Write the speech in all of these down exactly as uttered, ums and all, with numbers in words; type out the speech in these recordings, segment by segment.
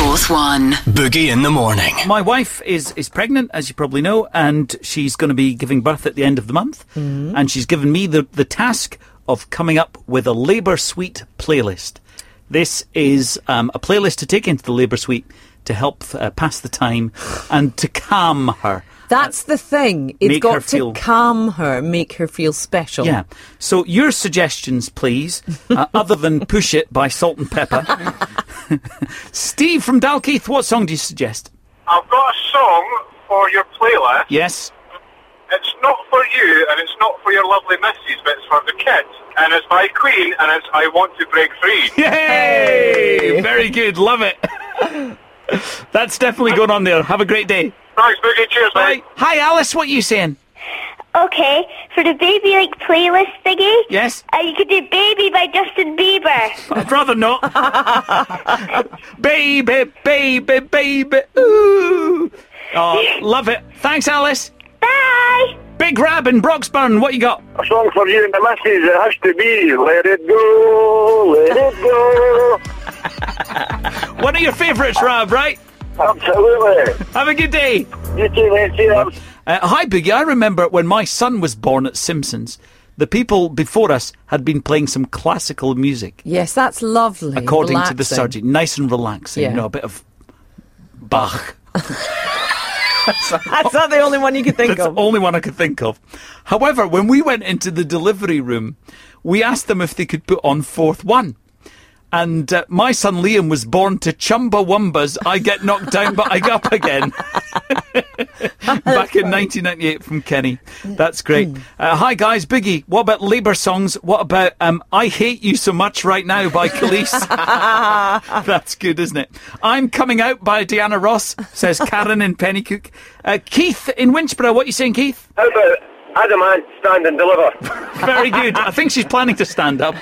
Fourth One. Boogie in the morning. My wife is, is pregnant, as you probably know, and she's going to be giving birth at the end of the month. Mm. And she's given me the, the task of coming up with a Labour Suite playlist. This is um, a playlist to take into the Labour Suite to help uh, pass the time and to calm her. That's the thing. It's Make her got to feel- calm her, make her feel special. Yeah. So your suggestions, please, uh, other than Push It by Salt and Pepper. Steve from Dalkeith, what song do you suggest? I've got a song for your playlist. Yes. It's not for you, and it's not for your lovely missus, but it's for the kids. And it's by Queen, and it's I Want to Break Free. Yay! Very good. Love it. That's definitely going on there. Have a great day. Thanks, Boogie. Cheers, Bye. mate. Hi, Alice. What are you saying? Okay, for the Baby Like playlist thingy, Yes? uh, you could do Baby by Justin Bieber. I'd rather not. Baby, baby, baby. Ooh. Oh, love it. Thanks, Alice. Bye! Big Rab in Broxburn. What you got? A song for you and the missus, it has to be Let It Go, Let It Go. One of your favourites, Rab, right? Absolutely. Have a good day. You too, mate. Cheers. Uh, hi, Biggie. I remember when my son was born at Simpsons, the people before us had been playing some classical music, Yes, that's lovely. according to the relaxing. surgeon. Nice and relaxing. Yeah. You know, a bit of Bach. That's not the only one you could think That's of. the only one I could think of. However, when we went into the delivery room, we asked them if they could put on Fourth One. And uh, my son Liam was born to Chumbawamba's I Get Knocked Down But I Get Up Again. Back in nineteen ninety-eight from Kenny. That's great. Uh, hi guys, Biggie, what about Labour songs? What about um, I Hate You So Much Right Now by Khalees? That's good, isn't it? I'm Coming Out by Diana Ross, says Karen in Pennycook. Uh, Keith in Winchborough, what are you saying, Keith? How about Adamant, Stand and Deliver? Very good. I think she's planning to stand up.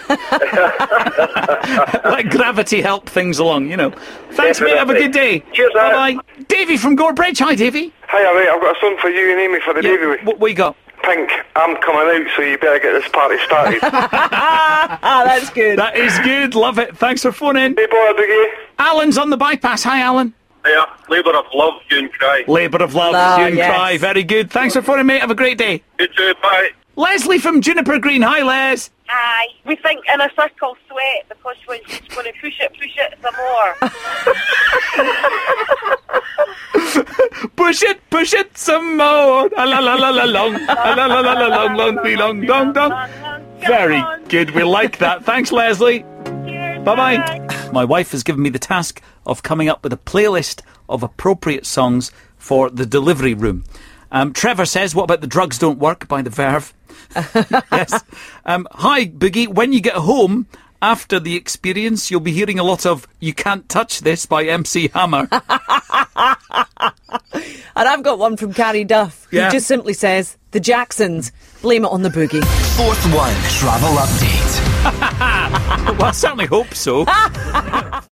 Let gravity help things along, you know. Thanks, mate. Have a good day. Cheers, lad. Bye-bye. Davey from Gorebridge. Hi, Davey. Hiya, mate. I've got a song for you and Amy for the Yeah, baby. what, what you got? Pink, I'm coming out, so you better get this party started. Ah, that's good. That is good. Love it. Thanks for phoning. Hey, boy, Biggie. Alan's on the bypass. Hi, Alan. Yeah, Labour of Love, You and Cry. Labour of Love, Oh, Hue and yes. Cry. Very good. Thanks for phoning, mate. Have a great day. You too, bye. Leslie from Juniper Green. Hi, Les. Aye. We think in a circle sweat because when she's going to push it, push it some more. Push it, push it some more. La la la la la long. La la la la la long, long, long, long, dong, dong. Very good. We like that. Thanks, Leslie. Cheers, Bye-bye. My wife has given me the task of coming up with a playlist of appropriate songs for the delivery room. Um, Trevor says, what about The Drugs Don't Work by The Verve? Yes. Um, hi, Boogie. When you get home after the experience, you'll be hearing a lot of You Can't Touch This by M C Hammer. And I've got one from Carrie Duff, who Yeah. just simply says, The Jacksons, blame it on the boogie. Fourth One travel update. Well, I certainly hope so.